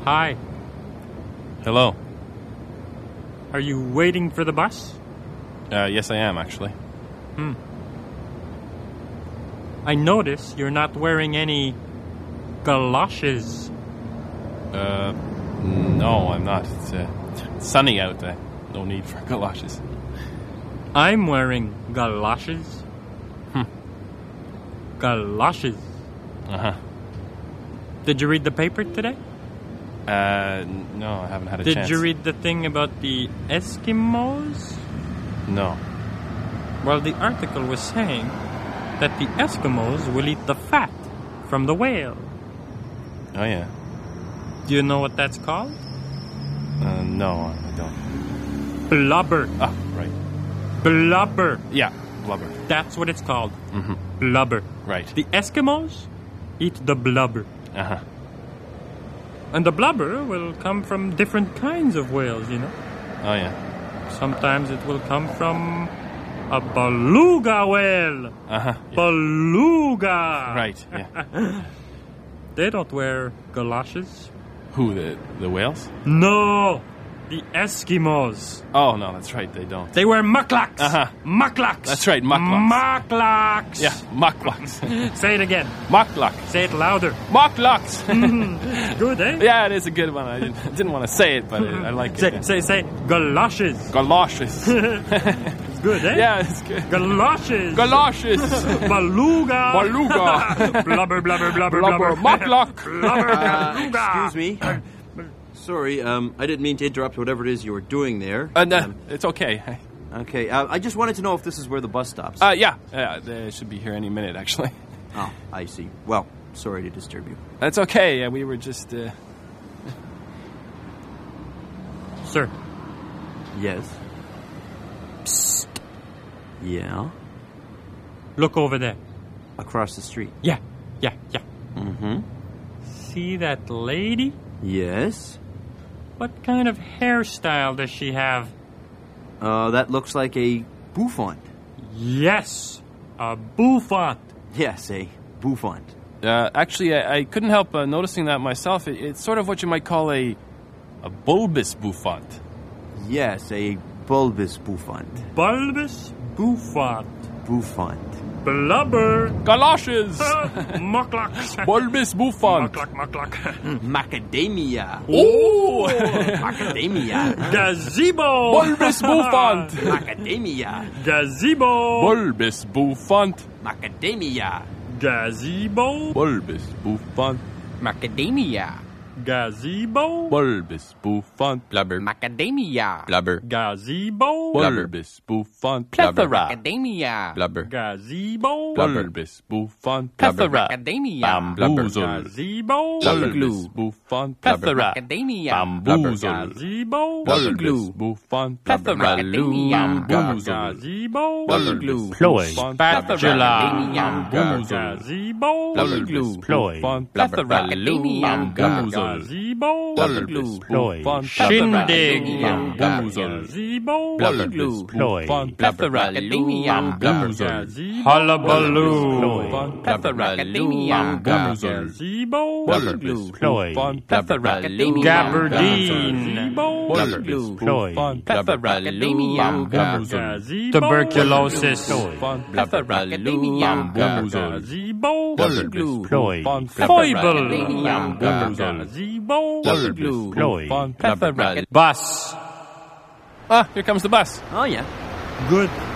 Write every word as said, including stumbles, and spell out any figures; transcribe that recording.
Hi. Hello. Are you waiting for the bus? Uh, yes, I am, actually. Hmm. I notice you're not wearing any galoshes. Uh, no, I'm not. It's uh, sunny out. Uh, no need for galoshes. I'm wearing galoshes. Hmm. Galoshes. Uh-huh. Did you read the paper today? Uh, no, I haven't had a Did chance. you read the thing about the Eskimos? No. Well, the article was saying that the Eskimos will eat the fat from the whale. Oh, yeah. Do you know what that's called? Uh, no, I don't. Blubber. Ah, right. Blubber. Yeah, blubber. That's what it's called. Mm-hmm. Blubber. Right. The Eskimos eat the blubber. Uh-huh. And the blubber will come from different kinds of whales, you know. Oh, yeah. Sometimes it will come from a beluga whale. Uh-huh. Yeah. Beluga. Right, yeah. They don't wear galoshes. Who, the, the whales? No, the Eskimos. Oh, no, that's right, they don't. They wear mucklucks. Uh-huh. Mucklucks. That's right, mucklucks. Mucklucks. Yeah, mucklucks. Say it again. Mucklucks. Say it louder. Mucklucks. Good, eh? Yeah, it is a good one. I didn't, didn't want to say it, but it, I like Say, it. say, say, galoshes. Galoshes. It's good, eh? Yeah, it's good. Galoshes. Galoshes. Beluga. Beluga. blubber, blubber, blubber, Blubber. blubber. Muckluck. Blubber, Uh, beluga. excuse me. Sorry, um, I didn't mean to interrupt whatever it is you were doing there. Uh, no, Um, it's okay. okay, uh, I just wanted to know if this is where the bus stops. Uh, yeah, yeah, they should be here any minute, actually. oh, I see. Well, sorry to disturb you. That's okay. Yeah, we were just. Uh... Sir. Yes. Psst. Yeah. Look over there. Across the street. Yeah, yeah, yeah. Mm-hmm. See that lady? Yes. What kind of hairstyle does she have? Uh, that looks like a bouffant. Yes, a bouffant. Yes, a bouffant. Uh, actually, I, I couldn't help uh, noticing that myself. It, it's sort of what you might call a a bulbous bouffant. Yes, a bulbous bouffant. Bulbous bouffant. Bouffant. Blubber. Galoshes. Muckluck. Bulbous bouffant. Muckluck, muckluck. Macadamia. Oh! Macadamia. Gazebo. Bulbous bouffant. Macadamia. Gazebo. Bulbous bouffant. Macadamia. Gazebo. Bulbous bouffant. Macadamia. Gazebo. Bulbous bouffant. Blubber. Macadamia. Blubber. Gazebo. Bulbous bouffant. Plethora. Macadamia. Blubber. Gazebo. Bulbous bouffant. Plethora. Macadamia. Bamboozle. Gazebo. Bulbous bouffant. Plethora. Macadamia. Bamboozle. Gazebo. Bulbous bouffant. Plethora. Macadamia. Bamboozle. Gazebo. Glue. Ploy. Spatula. Gazebo. Glue. Ploy. Plethora. Macadamia. Gazebo. Bulbous Ploy. bouffant. Shindig. Bamboozle. Gazebo. Glue. Ploy. Plethora. Macadamia. Gazebo. Hullabaloo. Plethora. Macadamia. Gazebo. Bulbous Ploy. Plethora. Macadamia. Gabardine. Bulbous Ploy. Plethora. Macadamia. Gazebo. Tuberculosis. Plethora. Macadamia. Gazebo. Bulbous Ploy. Plethora. Foible. Macadamia. Gazebo. Glue. Ploy. Plethora. Bus. Ah, here comes the bus. Oh, yeah. Good.